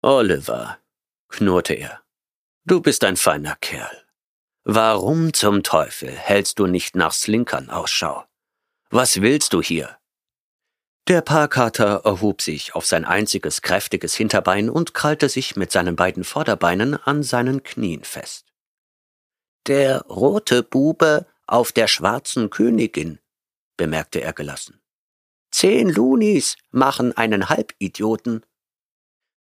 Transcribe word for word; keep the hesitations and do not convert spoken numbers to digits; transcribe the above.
Oliver, knurrte er, du bist ein feiner Kerl. Warum zum Teufel hältst du nicht nach Slinkern Ausschau? Was willst du hier? Der Parkkater erhob sich auf sein einziges kräftiges Hinterbein und krallte sich mit seinen beiden Vorderbeinen an seinen Knien fest. »Der rote Bube auf der schwarzen Königin«, bemerkte er gelassen. »Zehn Lunis machen einen Halbidioten.«